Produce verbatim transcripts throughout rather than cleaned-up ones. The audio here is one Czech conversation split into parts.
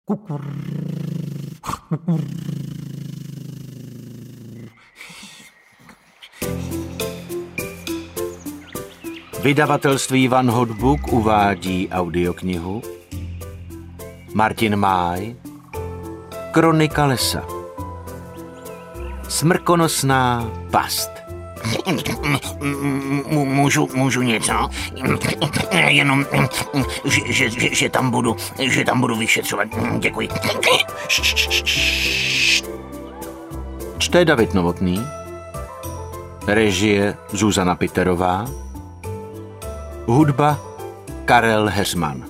Vydavatelství One Hot Book uvádí audioknihu Martin Máj, Kronika lesa. Smrkonosná past. Můžu, můžu něco? Jenom, že, že, že, že tam budu, že tam budu vyšetřovat. Děkuji. Čte David Novotný, režie Zuzana Piterová, hudba Karel Heřman.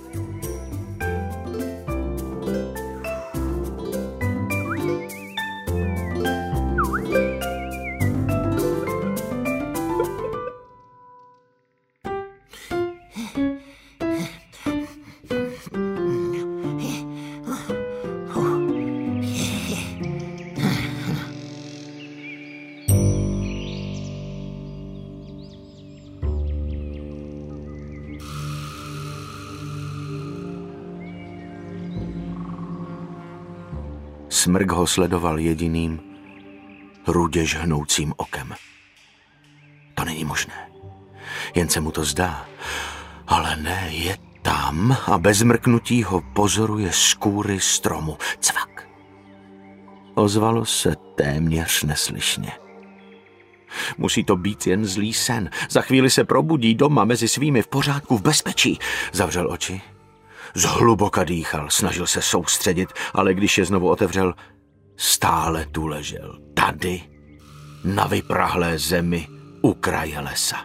Smrk ho sledoval jediným, rudě žhnoucím okem. To není možné. Jen se mu to zdá. Ale ne, je tam a bez mrknutí ho pozoruje z kůry stromu. Cvak. Ozvalo se téměř neslyšně. Musí to být jen zlý sen. Za chvíli se probudí doma mezi svými v pořádku, v bezpečí. Zavřel oči. Zhluboka dýchal, snažil se soustředit, ale když je znovu otevřel, stále tu ležel. Tady, na vyprahlé zemi, u kraje lesa.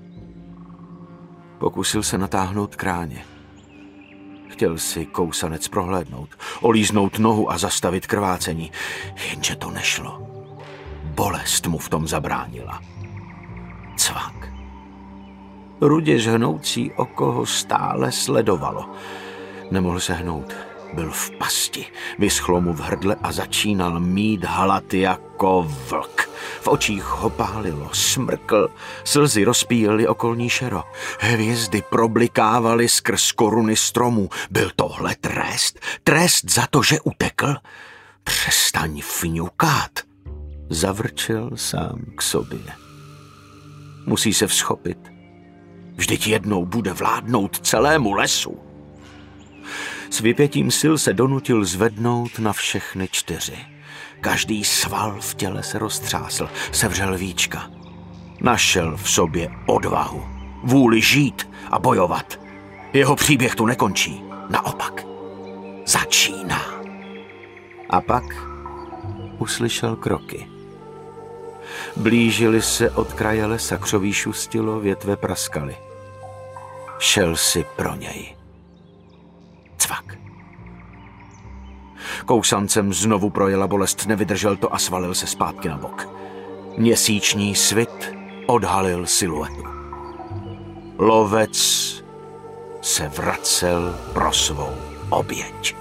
Pokusil se natáhnout kráně. Chtěl si kousanec prohlédnout, olíznout nohu a zastavit krvácení, jenže to nešlo. Bolest mu v tom zabránila. Cvak. Rudě žhnoucí oko ho stále sledovalo. Nemohl se hnout. Byl v pasti. Vyschlo mu v hrdle a začínal mít hlad jako vlk. V očích ho pálilo, smrkl, slzy rozpíjely okolní šero. Hvězdy problikávaly skrz koruny stromů. Byl tohle trest? Trest za to, že utekl? Přestaň fňukat. Zavrčel sám k sobě. Musí se vzchopit. Vždyť jednou bude vládnout celému lesu. S vypětím sil se donutil zvednout na všechny čtyři. Každý sval v těle se roztřásl, sevřel víčka. Našel v sobě odvahu, vůli žít a bojovat. Jeho příběh tu nekončí, naopak začíná. A pak uslyšel kroky. Blížili se od kraje lesa, křoví šustilo, větve praskaly. Šel si pro něj. Cvak. Kousancem znovu projela bolest, nevydržel to a svalil se zpátky na bok. Měsíční svit odhalil siluetu. Lovec se vracel pro svou oběť.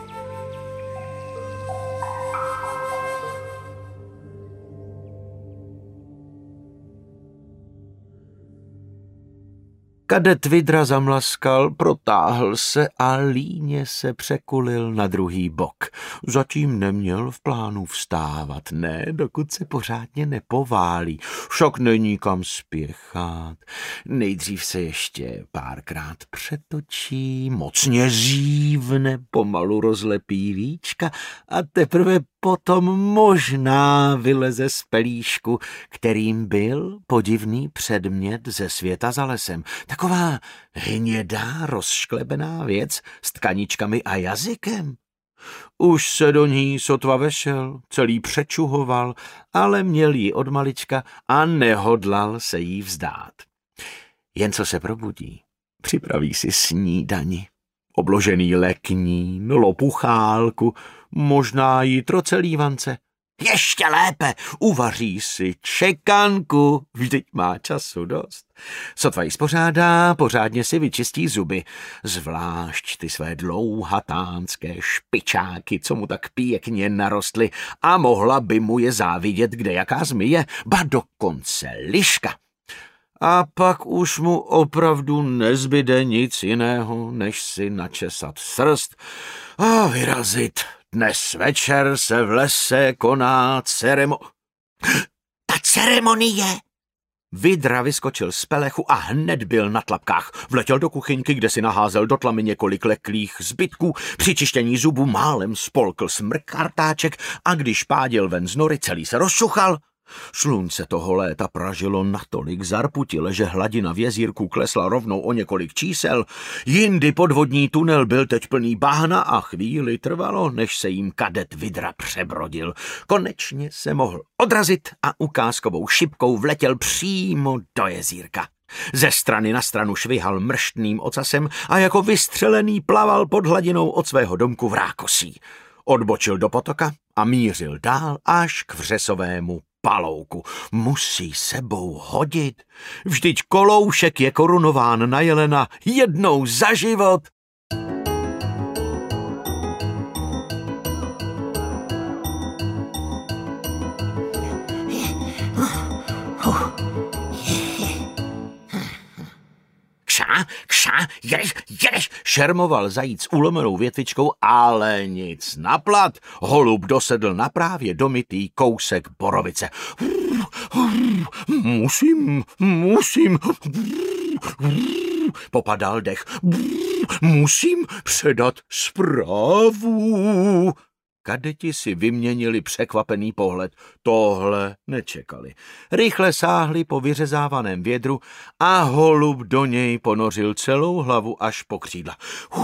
Kadet Vidra zamlaskal, protáhl se a líně se překulil na druhý bok. Zatím neměl v plánu vstávat, ne, dokud se pořádně nepoválí. Však není kam spěchat. Nejdřív se ještě párkrát přetočí, mocně zívne, pomalu rozlepí víčka a teprve potom možná vyleze z pelíšku, kterým byl podivný předmět ze světa za lesem. Taková hnědá, rozšklebená věc s tkaničkami a jazykem. Už se do ní sotva vešel, celý přečuhoval, ale měl ji od malička a nehodlal se jí vzdát. Jen co se probudí, připraví si snídani. Obložený leknín, lopuchálku, možná jí trocelívance. Ještě lépe, uvaří si čekanku, vždyť má času dost. Sotva ji spořádá, pořádně si vyčistí zuby, zvlášť ty své dlouhatánské špičáky, co mu tak pěkně narostly a mohla by mu je závidět kde jaká zmije, ba dokonce liška. A pak už mu opravdu nezbyde nic jiného, než si načesat srst A vyrazit. Dnes večer se v lese koná ceremo... Ta ceremonie! Vidra vyskočil z pelechu a hned byl na tlapkách. Vletěl do kuchyňky, kde si naházel do tlamy několik leklých zbytků. Při čištění zubů málem spolkl smrkartáček a když pádil ven z nory, celý se rozšuchal. Slunce toho léta pražilo natolik zarputile, že hladina v jezírku klesla rovnou o několik čísel. Jindy podvodní tunel byl teď plný bahna a chvíli trvalo, než se jim kadet Vidra přebrodil. Konečně se mohl odrazit a ukázkovou šipkou vletěl přímo do jezírka. Ze strany na stranu švihal mrštným ocasem a jako vystřelený plaval pod hladinou od svého domku v Rákosí. Odbočil do potoka a mířil dál až k vřesovému palouku. Musí sebou hodit. Vždyť Koloušek je korunován na jelena jednou za život. Kša, kša, jedeš, jedeš. Šermoval zajíc ulomenou větvičkou, ale nic naplat. Holub dosedl na právě domitý kousek borovice. Musím, musím, popadal dech. Musím předat zprávu. Kadeti si vyměnili překvapený pohled. Tohle nečekali. Rychle sáhli po vyřezávaném vědru a holub do něj ponořil celou hlavu až po křídla.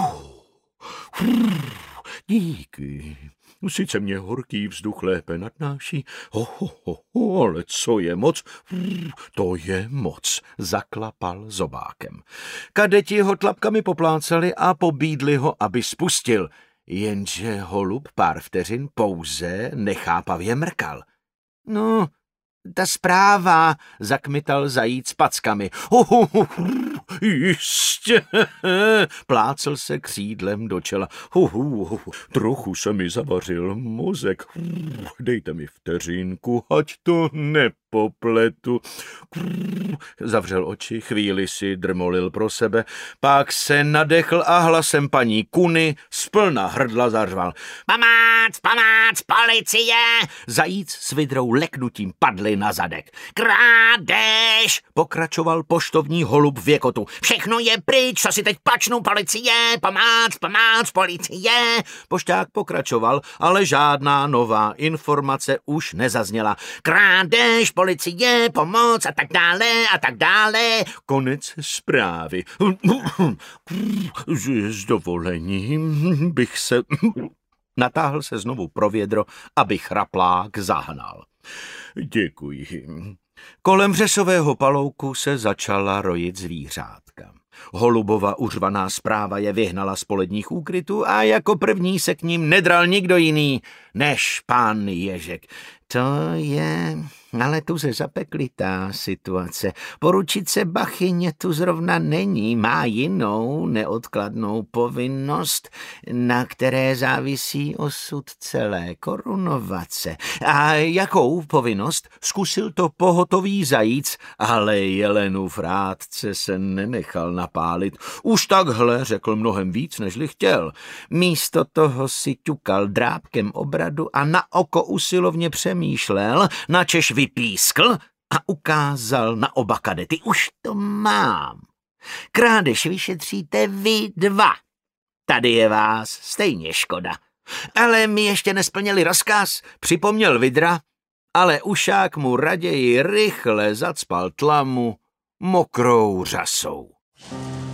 Díky. Sice mě horký vzduch lépe nadnáší, ho, ho, ho, ho, ale co je moc? To je moc, zaklapal zobákem. Kadeti ho tlapkami poplácali a pobídli ho, aby spustil. Jenže holub pár vteřin pouze nechápavě mrkal. No, ta zpráva, zakmital zajíc packami. Oh, oh, oh, jistě, plácl se křídlem do čela. Oh, oh, oh, trochu se mi zavařil mozek. Dejte mi vteřinku, ať to nepopletu. Zavřel oči, chvíli si drmolil pro sebe, pak se nadechl a hlasem paní Kuny splna hrdla zařval. Pamác, pamác, policie! Zajíc s Vidrou leknutím padli na zadek. Krádež! Pokračoval poštovní holub věkotu. Všechno je pryč, co si teď pačnu, policie! Pamác, pamác, policie! Pošťák pokračoval, ale žádná nová informace už nezazněla. Krádež, policie, pomoc a tak dále a tak dále. Konec zprávy. S dovolením bych se... Natáhl se znovu pro vědro, aby chraplák zahnal. Děkuji. Kolem vřesového palouku se začala rojit zvířátka. Holubova uřvaná zpráva je vyhnala z poledních úkrytů a jako první se k ním nedral nikdo jiný než pán Ježek. To je ale tuze zapeklitá situace. Poručice Bachyně tu zrovna není, má jinou neodkladnou povinnost, na které závisí osud celé korunovace. A jakou povinnost? Zkusil to pohotový zajíc, ale Jelenův rádce se nenechal napálit. Už takhle řekl mnohem víc, nežli chtěl. Místo toho si ťukal drápkem obradu a na oko usilovně přemýšlel, načež vypískl a ukázal na oba kadety. Už to mám. Krádež vyšetříte vy dva. Tady je vás stejně škoda. Ale mi ještě nesplnili rozkaz, připomněl Vidra, ale ušák mu raději rychle zacpal tlamu mokrou řasou.